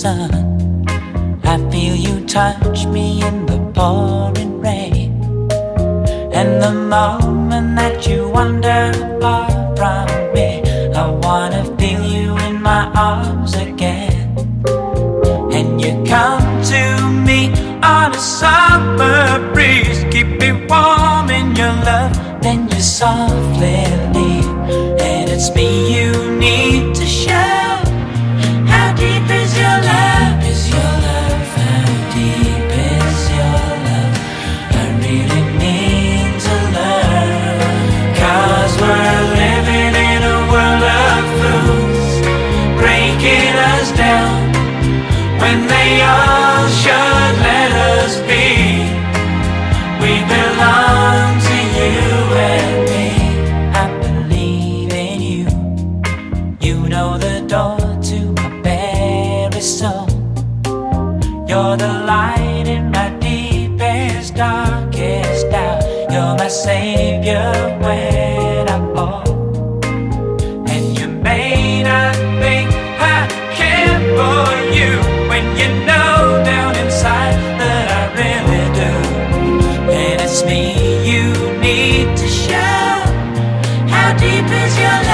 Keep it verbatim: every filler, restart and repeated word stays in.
sun. I feel you touch me in the pouring rain. And the moment that you wander far from me, I wanna feel you in my arms again. And you come to me on a summer breeze, keep me warm in your love, then you softly leave. And it's me you need to show. How deep is your love? Is your love? How deep is your love? I really need to learn. Cause we're living in a world of fools, breaking us down when they all should let us be. We belong to you and me. I believe in you. You know the door to my very soul. You're the light in my deepest, darkest doubt. You're my savior when I fall. And you may not think I care for you, when you know down inside that I really do. And it's me you need to show. How deep is your love?